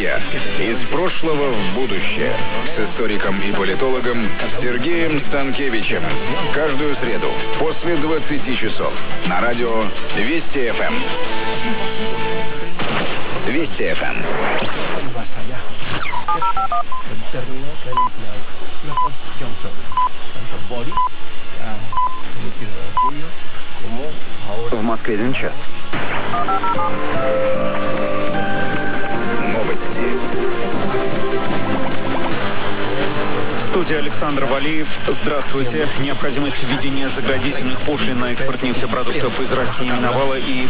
Ностальгия. Из прошлого в будущее. С историком и политологом Сергеем Станкевичем. Каждую среду после 20 часов на радио Вести ФМ. Вести ФМ. В Москве 1 час. Новости. В студии Александр Валиев. Здравствуйте. Необходимость введения заградительных пошлин на экспорт нефтепродуктов из России миновала и